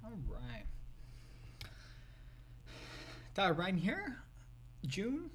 All right. Right here, June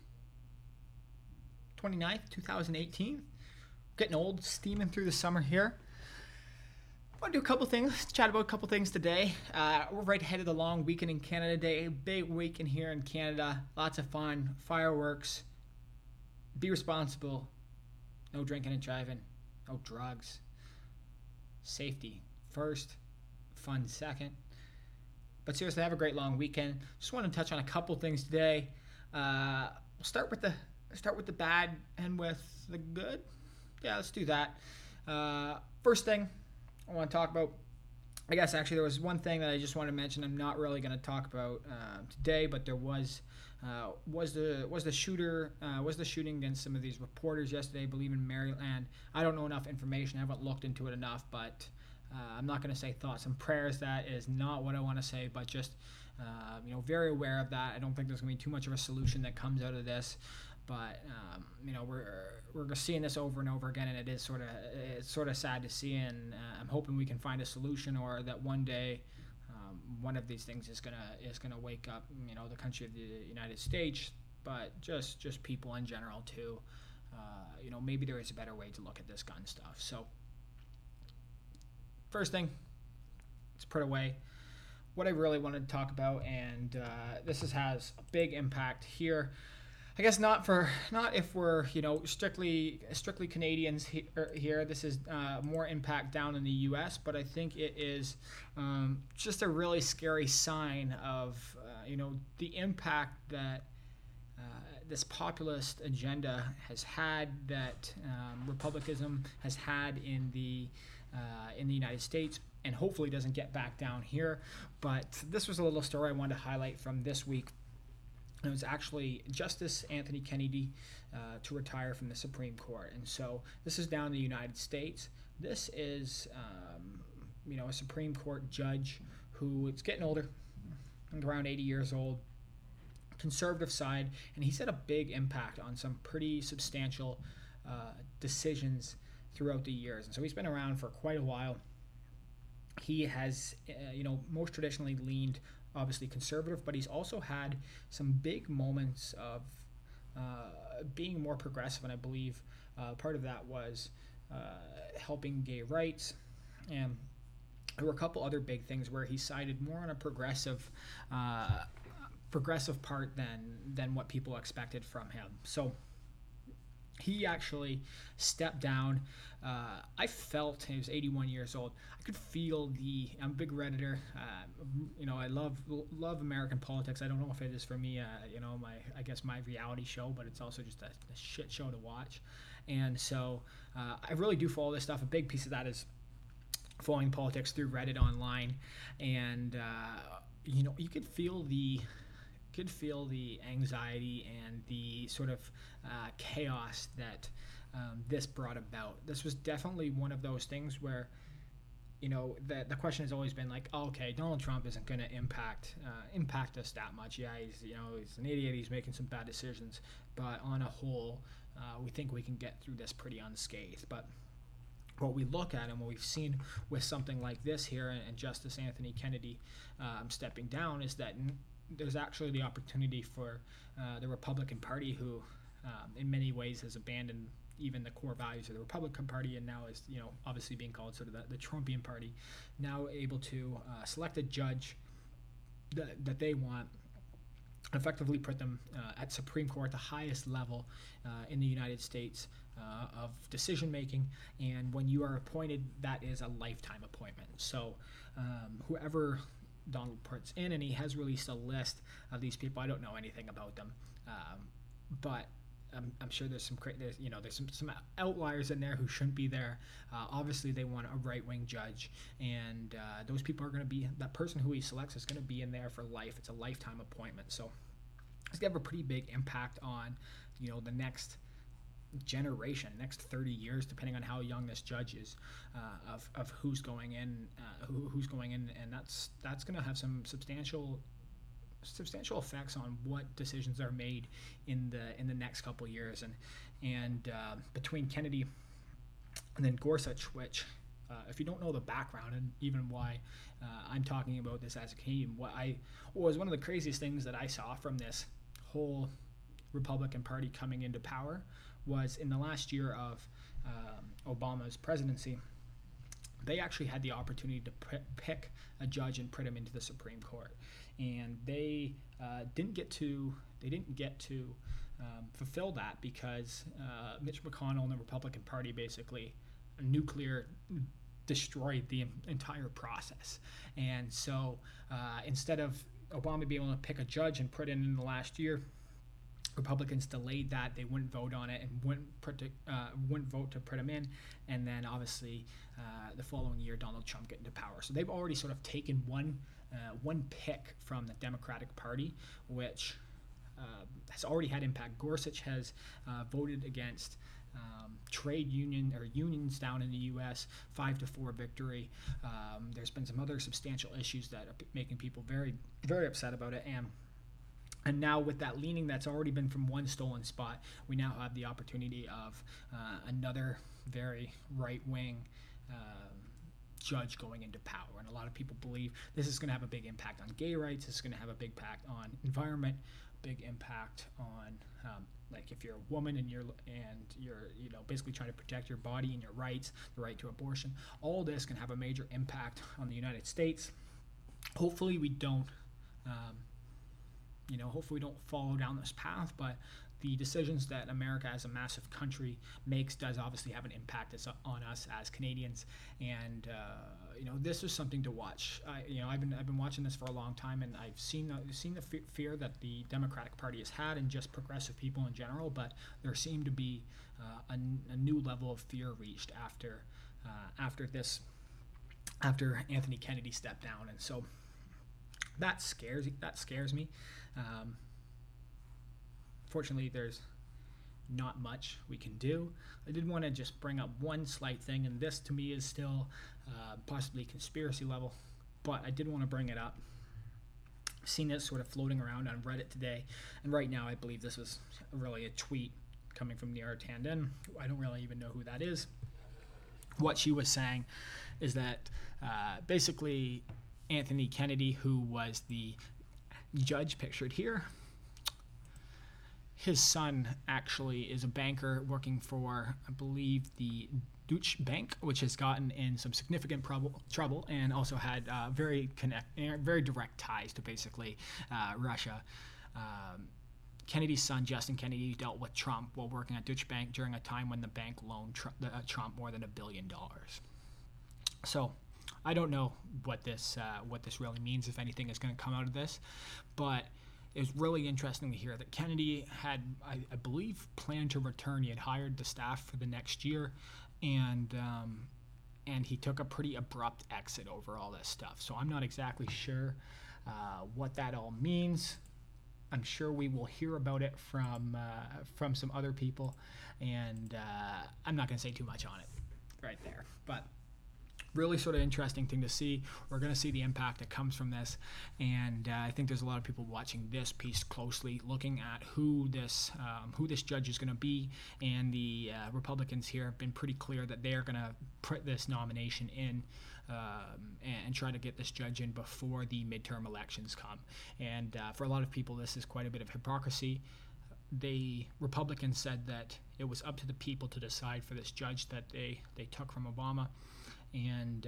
29th, 2018. Getting old, steaming through the summer here. I want to do a couple things, chat about a couple things today. We're right ahead of the long weekend in Canada Day. Big weekend here in Canada. Lots of fun, fireworks. Be responsible. No drinking and driving. No drugs. Safety first. Fun second. But seriously, have a great long weekend. Just want to touch on a couple things today. We'll start with the bad and with the good. Yeah, let's do that. First thing I want to talk about. I guess actually there was one thing that I just want to mention. I'm not really going to talk about today, but there was the shooting against some of these reporters yesterday. I believe in Maryland. I don't know enough information. I haven't looked into it enough, but I'm not going to say thoughts and prayers. That is not what I want to say, but just very aware of that. I don't think there's going to be too much of a solution that comes out of this, but we're seeing this over and over again, and it's sort of sad to see. And I'm hoping we can find a solution, or that one day one of these things is gonna wake up. The country of the United States, but just people in general too. Maybe there is a better way to look at this gun stuff. So. First thing, let's put away what I really wanted to talk about, and this has a big impact here. I guess not if we're strictly Canadians here. This is more impact down in the U.S., but I think it is just a really scary sign of the impact that this populist agenda has had, that republicanism has had in the United States, and hopefully doesn't get back down here. But this was a little story I wanted to highlight from this week. It was actually Justice Anthony Kennedy to retire from the Supreme Court. And so this is down in the United States. This is a Supreme Court judge who is getting older, around 80 years old, conservative side, and he's had a big impact on some pretty substantial decisions throughout the years. And so he's been around for quite a while. He has, most traditionally leaned obviously conservative, but he's also had some big moments of being more progressive. And I believe part of that was helping gay rights. And there were a couple other big things where he sided more on a progressive part than what people expected from him. So he actually stepped down. I felt he was 81 years old. I could feel I'm a big Redditor. I love American politics. I don't know if it is for me, my reality show, but it's also just a shit show to watch. And so I really do follow this stuff. A big piece of that is following politics through Reddit online. And, you could feel the anxiety and the sort of chaos that this brought about. This was definitely one of those things where, the question has always been like, oh, okay, Donald Trump isn't going to impact us that much. Yeah, he's an idiot. He's making some bad decisions, but on a whole, we think we can get through this pretty unscathed. But what we look at and what we've seen with something like this here, and Justice Anthony Kennedy stepping down, is that there's actually the opportunity for the Republican Party, who in many ways has abandoned even the core values of the Republican Party, and now is obviously being called sort of the Trumpian Party, now able to select a judge that they want, effectively put them at Supreme Court, the highest level in the United States of decision making. And when you are appointed, that is a lifetime appointment. So whoever Donald puts in, and he has released a list of these people. I don't know anything about them, but I'm sure there's some outliers in there who shouldn't be there. Obviously, they want a right-wing judge, and those people are going to be, that person who he selects is going to be in there for life. It's a lifetime appointment, so it's going to have a pretty big impact on the next generation, next 30 years, depending on how young this judge is, of who's going in, and that's going to have some substantial effects on what decisions are made in the next couple of years. And between Kennedy and then Gorsuch, which if you don't know the background and even why I'm talking about this as a Canadian, what was one of the craziest things that I saw from this whole Republican Party coming into power was in the last year of Obama's presidency, they actually had the opportunity to pick a judge and put him into the Supreme Court, and they didn't get to fulfill that because Mitch McConnell and the Republican Party basically nuclear destroyed the entire process. And so instead of Obama being able to pick a judge and put it in the last year, Republicans delayed that. They wouldn't vote on it and wouldn't vote to put him in. And then obviously the following year, Donald Trump get into power. So they've already sort of taken one pick from the Democratic Party, which has already had impact. Gorsuch has voted against trade unions down in the U.S. 5-4 victory. There's been some other substantial issues that are making people very, very upset about it. And now with that leaning that's already been from one stolen spot, we now have the opportunity of another very right-wing judge going into power. And a lot of people believe this is going to have a big impact on gay rights. This is going to have a big impact on environment, big impact on like if you're a woman and you're basically trying to protect your body and your rights, the right to abortion. All this can have a major impact on the United States. Hopefully we don't follow down this path, but the decisions that America as a massive country makes does obviously have an impact on us as Canadians, and this is something to watch. I've been watching this for a long time, and I've seen the fear that the Democratic Party has had and just progressive people in general, but there seemed to be a new level of fear reached after Anthony Kennedy stepped down, and so that scares me. Fortunately, there's not much we can do. I did want to just bring up one slight thing, and this to me is still possibly conspiracy level, but I did want to bring it up. I've seen this sort of floating around on Reddit today, and right now I believe this was really a tweet coming from Neera Tanden. I don't really even know who that is. What she was saying is that basically Anthony Kennedy, who was the judge pictured here, his son actually is a banker working for, I believe, the Deutsche Bank, which has gotten in some significant trouble and also had very direct ties to basically Russia. Kennedy's son, Justin Kennedy, dealt with Trump while working at Deutsche Bank during a time when the bank loaned Trump more than $1 billion. So I don't know what this really means, if anything is going to come out of this, but it was really interesting to hear that Kennedy had, I believe, planned to return. He had hired the staff for the next year, and he took a pretty abrupt exit over all this stuff. So I'm not exactly sure what that all means. I'm sure we will hear about it from some other people, and I'm not going to say too much on it right there, but really sort of interesting thing to see. We're going to see the impact that comes from this, and I think there's a lot of people watching this piece closely, looking at who this judge is going to be, and the Republicans here have been pretty clear that they are going to put this nomination in and try to get this judge in before the midterm elections come. And for a lot of people, this is quite a bit of hypocrisy. The Republicans said that it was up to the people to decide for this judge that they took from Obama. And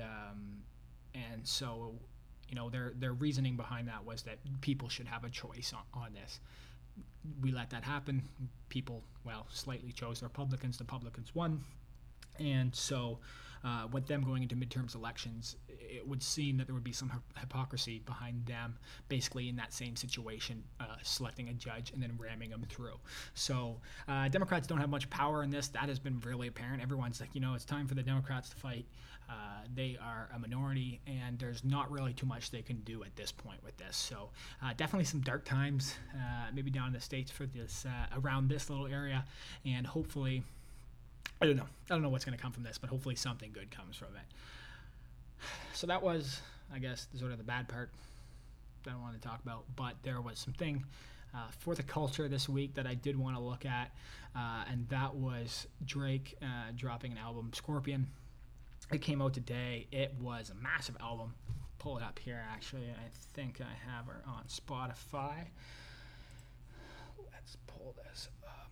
so, their reasoning behind that was that people should have a choice on this. We let that happen. People, slightly chose the Republicans. The Republicans won. And so with them going into midterms elections, it would seem that there would be some hypocrisy behind them basically in that same situation, selecting a judge and then ramming them through. So Democrats don't have much power in this. That has been really apparent. Everyone's like, it's time for the Democrats to fight. They are a minority, and there's not really too much they can do at this point with this. So definitely some dark times, maybe down in the States for this, around this little area, and hopefully, I don't know what's going to come from this, but hopefully something good comes from it. So that was, I guess, sort of the bad part that I wanted to talk about, but there was something for the culture this week that I did want to look at, and that was Drake dropping an album, Scorpion. It came out today. It was a massive album. Pull it up here, actually. I think I have her on Spotify. Let's pull this up.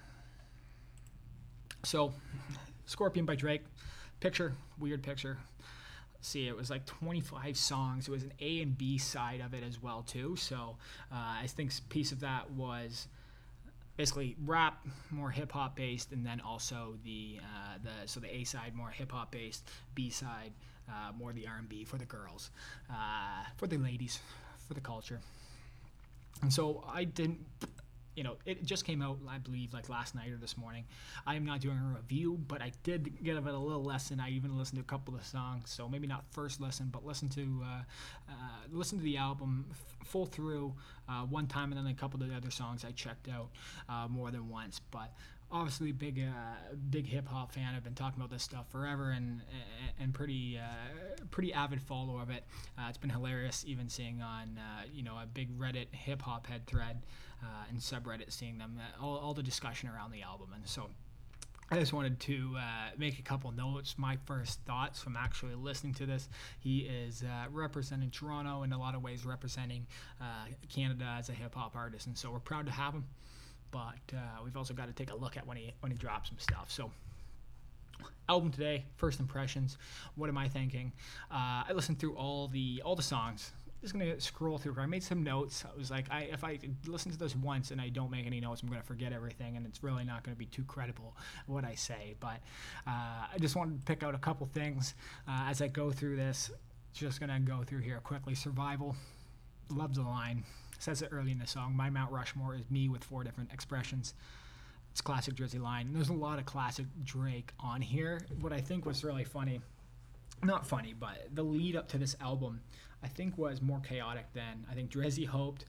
So, Scorpion by Drake. Picture, weird picture. Let's see, it was like 25 songs. It was an A and B side of it as well, too. So, I think a piece of that was basically rap, more hip hop based, and then also the A side more hip hop based, B side more the R&B for the girls, for the ladies, for the culture. And so I didn't, it just came out, I believe, like last night or this morning. I am not doing a review, but I did give it a little lesson. I even listened to a couple of songs, so maybe not first listen, but listen to the album full through one time, and then a couple of the other songs I checked out more than once. But obviously, big hip hop fan. I've been talking about this stuff forever, and pretty avid follower of it. It's been hilarious, even seeing on a big Reddit hip hop head thread and subreddit, seeing them all the discussion around the album. And so I just wanted to make a couple notes. My first thoughts from actually listening to this: he is representing Toronto, in a lot of ways representing Canada as a hip hop artist, and so we're proud to have him. But we've also got to take a look at when he drops some stuff. So, album today, first impressions. What am I thinking? I listened through all the songs. Just gonna scroll through. I made some notes. I was like, if I listen to this once and I don't make any notes, I'm gonna forget everything, and it's really not gonna be too credible what I say. But I just wanted to pick out a couple things as I go through this. Just gonna go through here quickly. Survival. Love the line. Says it early in the song. My Mount Rushmore is me with 4 different expressions. It's classic Drizzy line. And there's a lot of classic Drake on here. What I think was really funny, not funny, but the lead up to this album, I think was more chaotic than I think Drizzy hoped,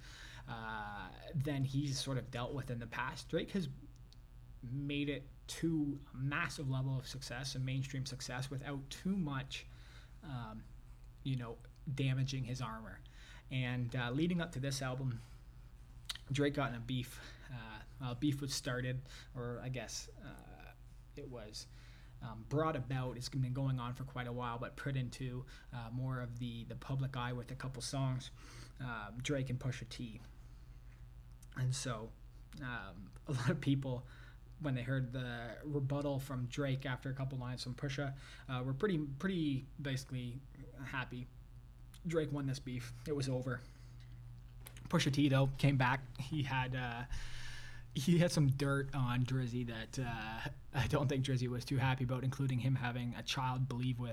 than he's sort of dealt with in the past. Drake has made it to a massive level of success and mainstream success without too much, damaging his armor. And leading up to this album, Drake got in a beef. Beef was started, or I guess it was brought about. It's been going on for quite a while, but put into more of the public eye with a couple songs, Drake and Pusha T. And so a lot of people, when they heard the rebuttal from Drake after a couple lines from Pusha, were pretty basically happy. Drake won this beef. It was over. Pusha T, though, came back. He had some dirt on Drizzy that I don't think Drizzy was too happy about, including him having a child, believe with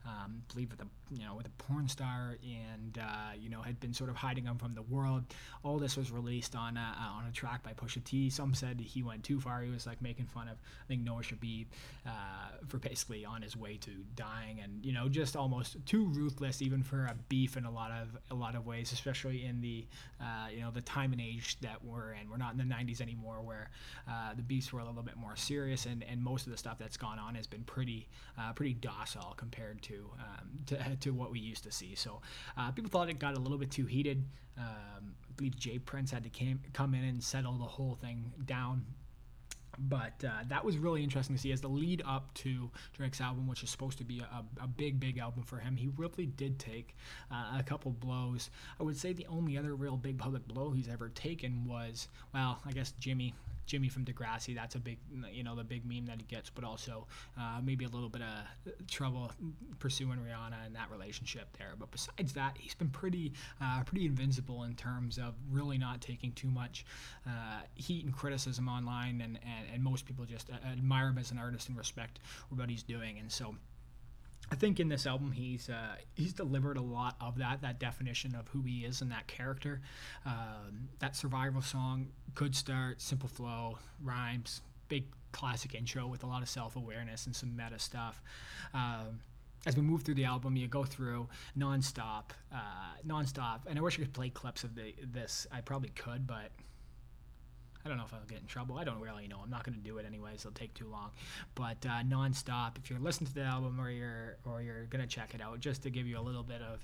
a porn star, and had been sort of hiding him from the world. All this was released on a track by Pusha T. Some said he went too far. He was like making fun of, I think, Noah Shabib for basically on his way to dying, and just almost too ruthless, even for a beef in a lot of ways, especially in the the time and age that we're in. We're not in the 90s anymore, where the beefs were a little bit more serious, and most of the stuff that's gone on has been pretty docile compared to what we used to see. So people thought it got a little bit too heated. I believe Jay Prince had to come in and settle the whole thing down. But that was really interesting to see as the lead up to Drake's album, which is supposed to be a big album for him. He really did take a couple blows. I would say the only other real big public blow he's ever taken was, well, I guess Jimmy from Degrassi. That's a big, the big meme that he gets, but also maybe a little bit of trouble pursuing Rihanna and that relationship there. But besides that, he's been pretty invincible in terms of really not taking too much heat and criticism online, and most people just admire him as an artist and respect what he's doing. And so I think in this album he's delivered a lot of that definition of who he is and that character. That Survival song, good start, simple flow, rhymes, big classic intro with a lot of self-awareness and some meta stuff. As we move through the album, you go through nonstop, and I wish I could play clips of this. I probably could, but I don't know if I'll get in trouble. I don't really know. I'm not going to do it anyways. It'll take too long. But nonstop, if you're listening to the album or you're going to check it out, just to give you a little bit of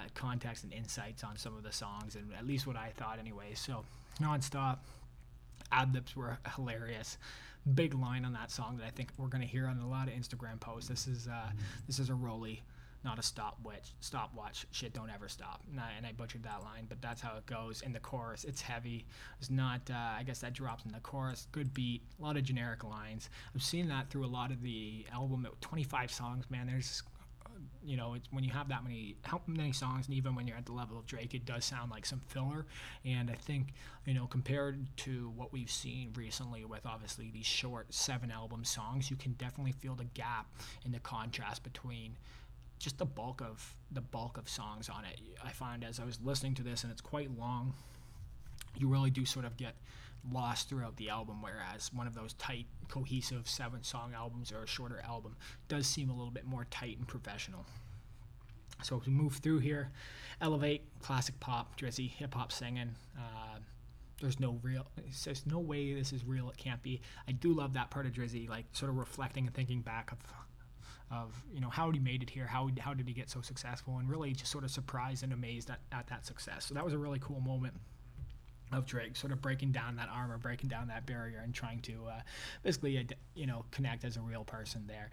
context and insights on some of the songs, and at least what I thought anyway. So nonstop. ad libs were hilarious. Big line on that song that I think we're gonna hear on a lot of Instagram posts. This is a rolly, not a stopwatch. Stopwatch. Shit don't ever stop. And I butchered that line, but that's how it goes. In the chorus, it's heavy. It's not. I guess that drops in the chorus. Good beat. A lot of generic lines. I've seen that through a lot of the album. 25 songs, man. There's it's when you have that many how many songs, and even when you're at the level of Drake, it does sound like some filler. And I think compared to what we've seen recently with obviously these short 7 album songs, you can definitely feel the gap in the contrast between just the bulk of songs on it. I find as I was listening to this, and it's quite long, you really do sort of get lost throughout the album, whereas one of those tight, cohesive 7-song albums or a shorter album does seem a little bit more tight and professional. So as we move through here, Elevate, classic pop, Drizzy, hip-hop singing. There's no way this is real, it can't be. I do love that part of Drizzy, like sort of reflecting and thinking back of how he made it here, how did he get so successful, and really just sort of surprised and amazed at that success. So that was a really cool moment of Drake sort of breaking down that armor, breaking down that barrier, and trying to basically connect as a real person there.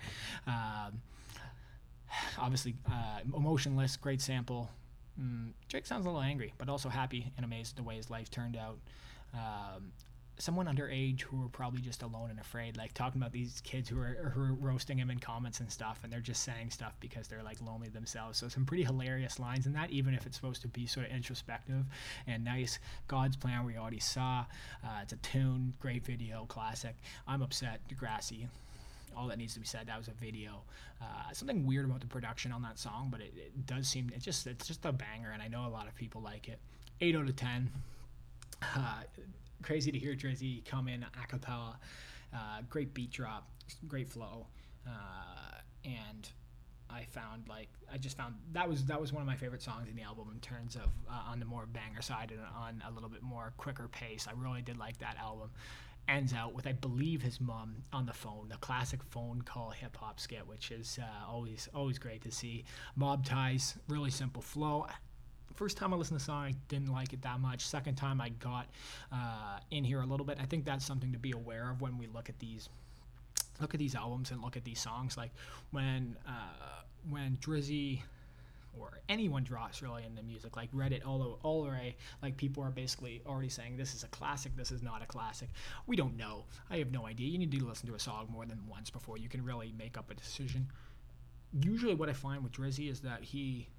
Obviously, Emotionless, great sample. Drake sounds a little angry, but also happy and amazed at the way his life turned out. Someone underage who were probably just alone and afraid, like talking about these kids who are roasting him in comments and stuff, and they're just saying stuff because they're like lonely themselves. So some pretty hilarious lines in that, even if it's supposed to be sort of introspective and nice. God's Plan, we already saw. It's a tune, great video, classic. I'm Upset, Degrassi. All that needs to be said, that was a video. Something weird about the production on that song, but it does seem, it's just a banger, and I know a lot of people like it. 8 out of 10. Crazy to hear Drizzy come in a cappella. Great beat drop, great flow, and I just found that was one of my favorite songs in the album in terms of on the more banger side and on a little bit more quicker pace. I really did like that album. Ends out with, I believe, his mom on the phone, the classic phone call hip hop skit, which is always great to see. Mob Ties, really simple flow. First time I listened to the song, I didn't like it that much. Second time I got in here a little bit. I think that's something to be aware of when we look at these albums and look at these songs. Like when Drizzy or anyone drops really in the music, like Reddit, all array, like people are basically already saying this is a classic, this is not a classic. We don't know. I have no idea. You need to listen to a song more than once before you can really make up a decision. Usually what I find with Drizzy is that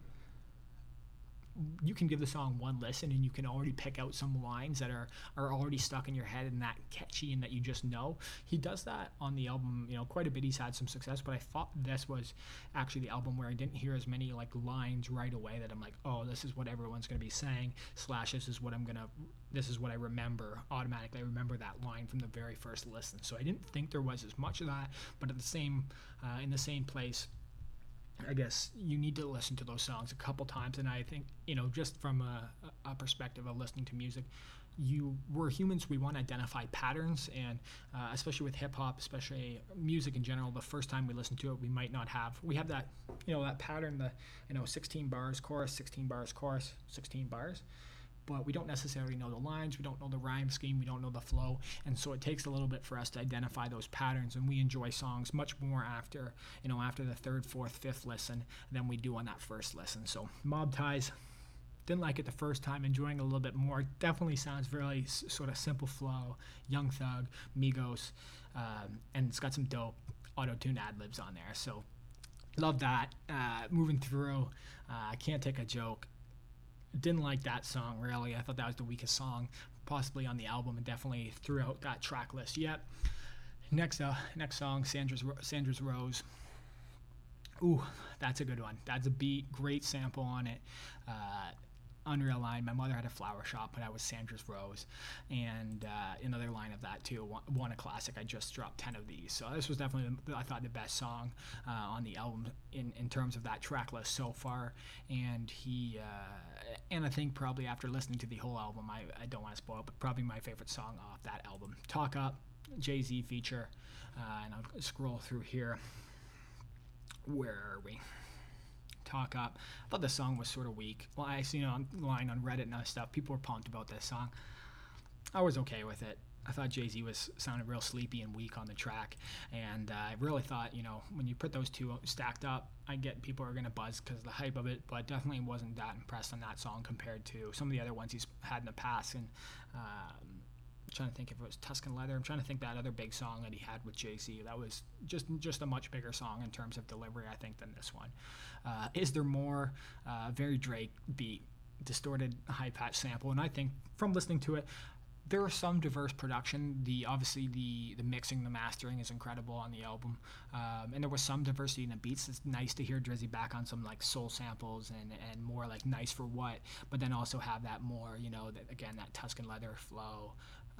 you can give the song one listen and you can already pick out some lines that are already stuck in your head and that catchy and that you just know. He does that on the album, quite a bit. He's had some success, but I thought this was actually the album where I didn't hear as many like lines right away that I'm like, oh, this is what everyone's going to be saying, / this is what I remember automatically. I remember that line from the very first listen. So I didn't think there was as much of that, but at the same in the same place, I guess you need to listen to those songs a couple times. And I think, just from a perspective of listening to music, we're humans, we want to identify patterns, and especially with hip hop, especially music in general, the first time we listen to it, we have that, that pattern, 16 bars, chorus, 16 bars, chorus, 16 bars. But we don't necessarily know the lines, we don't know the rhyme scheme, we don't know the flow, and so it takes a little bit for us to identify those patterns, and we enjoy songs much more after the third, fourth, fifth listen than we do on that first listen. So Mob Ties, didn't like it the first time, enjoying it a little bit more. Definitely sounds really sort of simple flow, Young Thug, Migos, and it's got some dope auto-tune ad-libs on there, so love that. Moving through, Can't Take a Joke. Didn't like that song, really. I thought that was the weakest song possibly on the album, and definitely throughout that track list yet. Next song, Sandra's Rose. Ooh, that's a good one. That's a beat, great sample on it. Unreal line, my mother had a flower shop, but I was Sandra's Rose. And another line of that too, won a classic. I just dropped 10 of these. So this was definitely, I thought, the best song on the album in terms of that track list so far. And and I think probably after listening to the whole album, I don't want to spoil it, but probably my favorite song off that album. Talk Up, Jay-Z feature. And I'll scroll through here. Where are we? Talk Up. I thought the song was sort of weak. Well, I seen it online on Reddit and other stuff. People were pumped about this song. I was okay with it. I thought Jay-Z was sounded real sleepy and weak on the track, and I really thought, when you put those two stacked up, I get people are gonna buzz because of the hype of it, but definitely wasn't that impressed on that song compared to some of the other ones he's had in the past. And I'm trying to think if it was Tuscan Leather. I'm trying to think that other big song that he had with Jay-Z. That was just a much bigger song in terms of delivery, I think, than this one. Is There More? Very Drake beat, distorted high patch sample, and I think from listening to it, there was some diverse production. Obviously the mixing, the mastering is incredible on the album, and there was some diversity in the beats. It's nice to hear Drizzy back on some like soul samples and more like Nice for What, but then also have that more, that Tuscan Leather flow.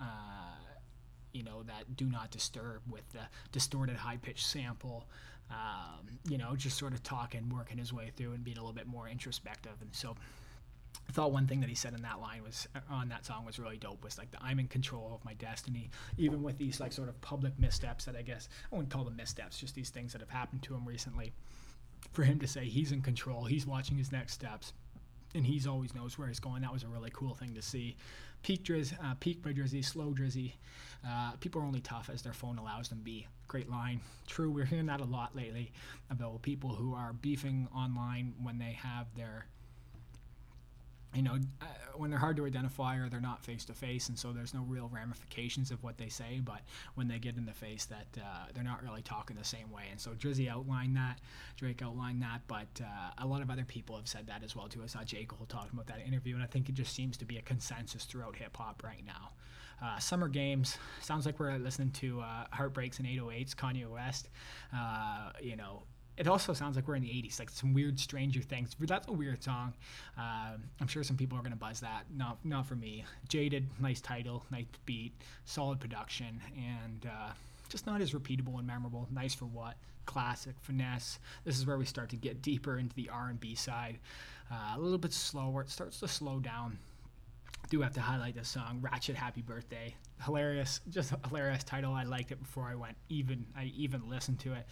That Do Not Disturb with the distorted high pitched sample. Just sort of talking, working his way through and being a little bit more introspective. And so I thought one thing that he said in that line was on that song was really dope, was like I'm in control of my destiny, even with these like sort of public missteps that I guess I wouldn't call them missteps, just these things that have happened to him recently. For him to say he's in control, he's watching his next steps, and he's always knows where he's going. That was a really cool thing to see. Peak by Drizzy, slow Drizzy. People are only tough as their phone allows them to be. Great line. True, we're hearing that a lot lately about people who are beefing online when they have their, when they're hard to identify or they're not face to face, and so there's no real ramifications of what they say, but when they get in the face that they're not really talking the same way. And so Drizzy outlined that, Drake outlined that, but a lot of other people have said that as well too. I saw J. Cole talking about that interview, and I think it just seems to be a consensus throughout hip-hop right now. Summer Games, sounds like we're listening to Heartbreaks and 808s, Kanye West. It also sounds like we're in the 80s, like some weird Stranger Things. That's a weird song. I'm sure some people are going to buzz that. Not for me. Jaded, nice title, nice beat, solid production, and just not as repeatable and memorable. Nice for What? Classic, Finesse. This is where we start to get deeper into the R&B side. A little bit slower. It starts to slow down. Do have to highlight this song, Ratchet Happy Birthday. Hilarious, just a hilarious title. I liked it before I even listened to it.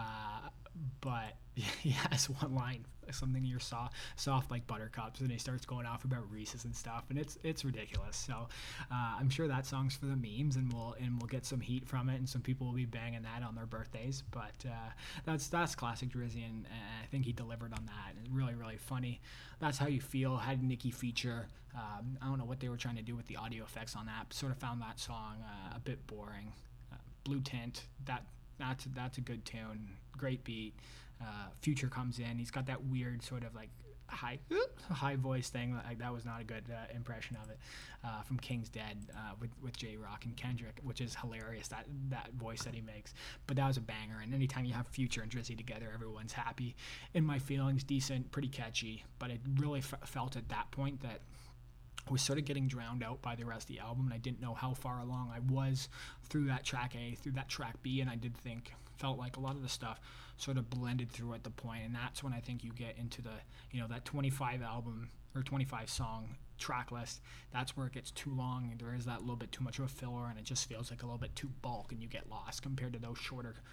But he has one line, something you're soft like buttercups, and he starts going off about Reese's and stuff, and it's ridiculous. So I'm sure that song's for the memes, and we'll get some heat from it, and some people will be banging that on their birthdays. But that's classic Drizzy, and I think he delivered on that. And really, really funny. That's How You Feel had Nicki feature. I don't know what they were trying to do with the audio effects on that. Sort of found that song a bit boring. Blue Tint, that's a good tune, great beat. Future comes in, he's got that weird sort of like high voice thing. Like that was not a good impression of it from King's Dead with J-Rock and Kendrick, which is hilarious, that voice that he makes. But that was a banger, and anytime you have Future and Drizzy together, everyone's happy. In My Feelings, decent, pretty catchy, but it really felt at that point that was sort of getting drowned out by the rest of the album, and I didn't know how far along I was through that track A, through that track B, and I felt like a lot of the stuff sort of blended through at the point, and that's when I think you get into the, that 25 album or 25 song track list. That's where it gets too long, and there is that little bit too much of a filler, and it just feels like a little bit too bulk, and you get lost compared to those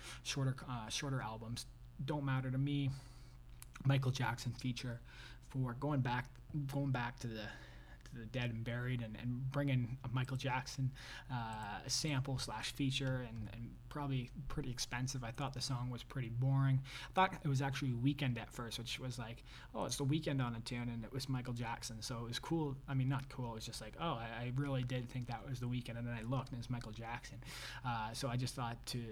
shorter albums. Don't Matter to Me, Michael Jackson feature for going back to the Dead and Buried, and bringing a Michael Jackson sample / feature, and probably pretty expensive. I thought the song was pretty boring. I thought it was actually Weeknd at first, which was like, oh, it's the Weeknd on a tune, and it was Michael Jackson, so it was cool. I mean, not cool, it was just like, oh, I really did think that was the Weeknd, and then I looked and it's Michael Jackson. So I just thought to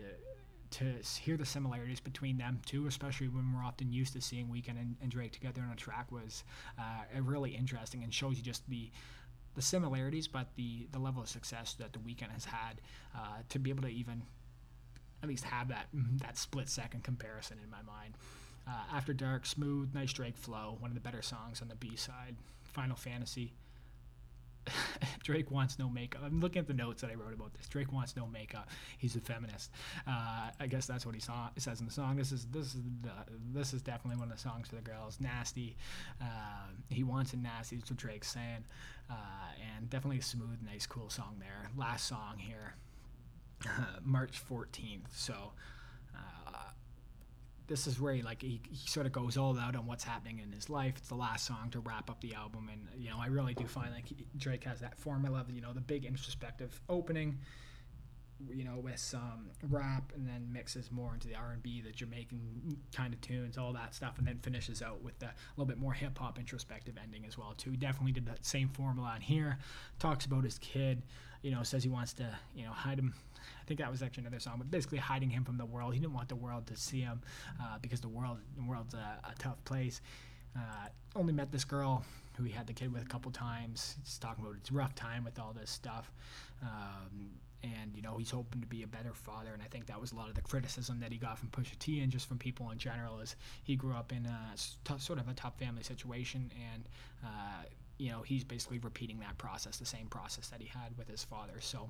hear the similarities between them two, especially when we're often used to seeing Weeknd and Drake together on a track, was really interesting, and shows you just the similarities, but the level of success that the Weeknd has had to be able to even at least have that split second comparison in my mind. After Dark, smooth, nice Drake flow, one of the better songs on the B side. Final Fantasy. Drake wants no makeup. I'm looking at the notes that I wrote about this. Drake wants no makeup. He's a feminist. I guess that's what he says in the song. This is definitely one of the songs for the girls. Nasty. He wants it nasty. That's what Drake's saying. And definitely a smooth, nice, cool song there. Last song here, March 14th. So this is where he sort of goes all out on what's happening in his life. It's the last song to wrap up the album, and I really do find like Drake has that formula of the big introspective opening, with some rap, and then mixes more into the R&B, the Jamaican kind of tunes, all that stuff, and then finishes out with a little bit more hip hop introspective ending as well too. He definitely did that same formula on here. Talks about his kid, says he wants to, hide him. I think that was actually another song, but basically hiding him from the world. He didn't want the world to see him because the world's a tough place. Only met this girl who he had the kid with a couple times. He's talking about his rough time with all this stuff. And he's hoping to be a better father, and I think that was a lot of the criticism that he got from Pusha T and just from people in general, is he grew up in sort of a tough family situation, and he's basically repeating that process, the same process that he had with his father. So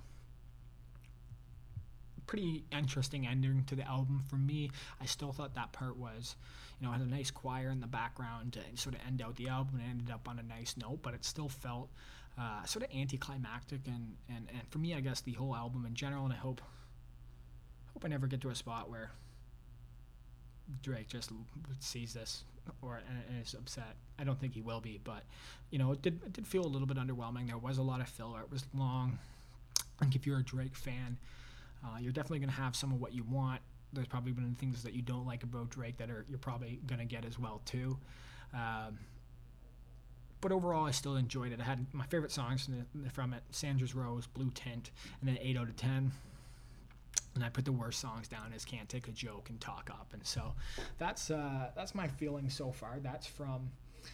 pretty interesting ending to the album for me. I still thought that part was, had a nice choir in the background to sort of end out the album, and ended up on a nice note, but it still felt sort of anticlimactic, and for me, I guess the whole album in general, and I hope I never get to a spot where Drake just sees this and is upset. I don't think he will be, but it did feel a little bit underwhelming. There was a lot of filler. It was long. I think if you're a Drake fan, you're definitely going to have some of what you want. There's probably been things that you don't like about Drake that you're probably going to get as well too. But overall, I still enjoyed it. I had my favorite songs from it: Sandra's Rose, Blue Tint, and then 8 out of 10. And I put the worst songs down as Can't Take a Joke and Talk Up. And so that's my feeling so far. That's from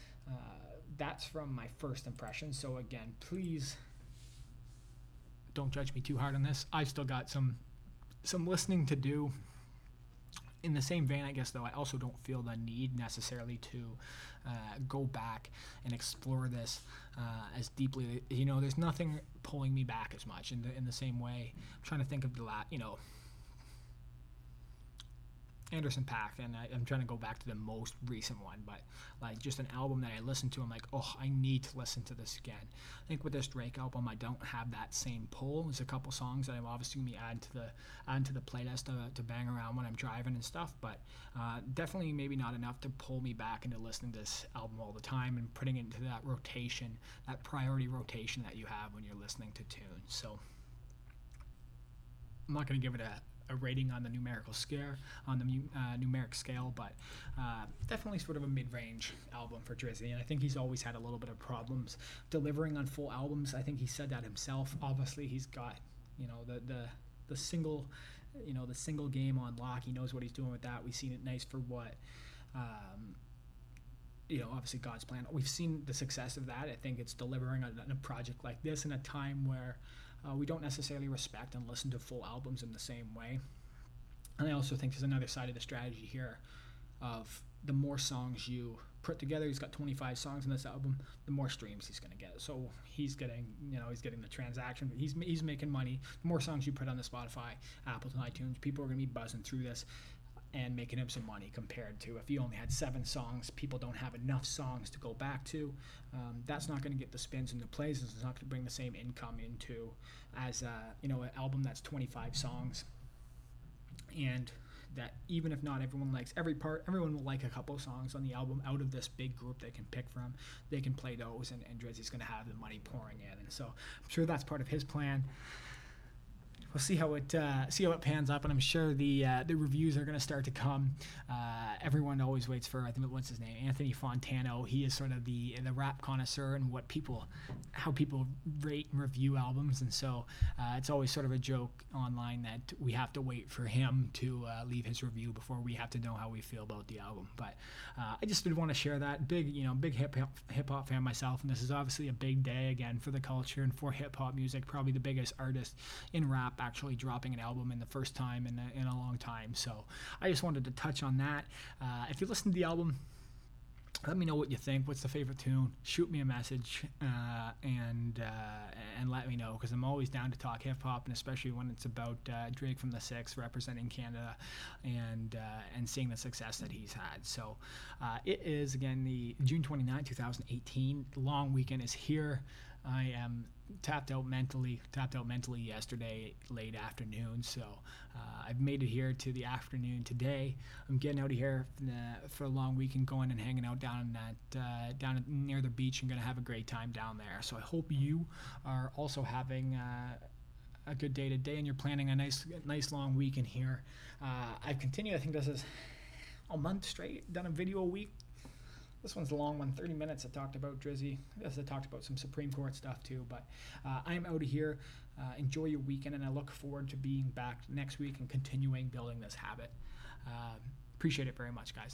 my first impression. So again, please don't judge me too hard on this. I've still got some listening to do. In the same vein, I guess, though, I also don't feel the need necessarily to go back and explore this as deeply. There's nothing pulling me back as much in the same way. I'm trying to think of Anderson .Paak, and I'm trying to go back to the most recent one, but like just an album that I listened to, I'm like, oh, I need to listen to this again. I think with this Drake album, I don't have that same pull. There's a couple songs that I'm obviously going to be add to the playlist to bang around when I'm driving and stuff, but definitely maybe not enough to pull me back into listening to this album all the time and putting it into that rotation, that priority rotation that you have when you're listening to tunes. So I'm not going to give it a rating on the numeric scale, but definitely sort of a mid-range album for Drizzy, and I think he's always had a little bit of problems delivering on full albums. I think he said that himself. Obviously, he's got the single game on lock. He knows what he's doing with that. We've seen it Nice for What. Obviously God's Plan. We've seen the success of that. I think it's delivering on a project like this in a time where we don't necessarily respect and listen to full albums in the same way. And I also think there's another side of the strategy here of the more songs you put together. He's got 25 songs in this album, the more streams he's going to get. So he's getting the transaction. He's making money. The more songs you put on the Spotify, Apple, and iTunes, people are going to be buzzing through this and making him some money, compared to if he only had 7 songs, people don't have enough songs to go back to. That's not going to get the spins and the plays. It's not going to bring the same income into as an album that's 25 songs, and that even if not everyone likes every part, everyone will like a couple of songs on the album out of this big group they can pick from. They can play those, and Drizzy's going to have the money pouring in, and so I'm sure that's part of his plan. We'll see how it pans up, and I'm sure the reviews are going to start to come. Everyone always waits for, I think, what's his name, Anthony Fontano. He is sort of the rap connoisseur and how people rate and review albums, and so it's always sort of a joke online that we have to wait for him to leave his review before we have to know how we feel about the album. But I just did want to share that. Big hip hop fan myself, and this is obviously a big day again for the culture and for hip hop music. Probably the biggest artist in rap actually dropping an album in the first time in a long time. So I just wanted to touch on that. If you listen to the album, let me know what you think. What's the favorite tune? Shoot me a message and let me know, because I'm always down to talk hip hop, and especially when it's about Drake from the Six representing Canada and seeing the success that he's had. So it is again the June 29, 2018. The long weekend is here. I am tapped out mentally yesterday late afternoon. So I've made it here to the afternoon today. I'm getting out of here for a long weekend, going and hanging out down near the beach, and gonna have a great time down there. So I hope you are also having a good day today, and you're planning a nice long weekend here. I've continued. I think this is a month straight, done a video a week. This one's a long one, 30 minutes. I talked about Drizzy. I talked about some Supreme Court stuff too. But I'm out of here. Enjoy your weekend, and I look forward to being back next week and continuing building this habit. Appreciate it very much, guys.